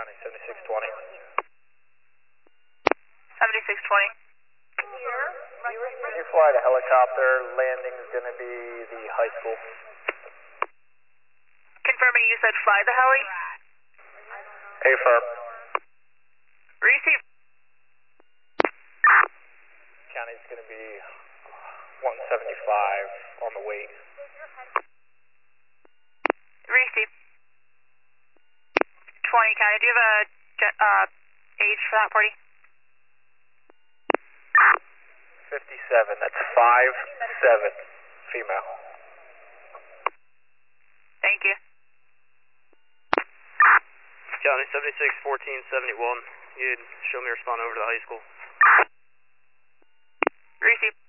County 7620. 7620. Can you fly the helicopter? Landing is going to be the high school. Confirming you said fly the heli? Affirm. Receive. County's going to be 175 on the weight. Receive. 20 County, do you have a age for that party? 57, that's 5'7", female. Thank you. County 76 1471. You'd show me your respond over to the high school. Receive.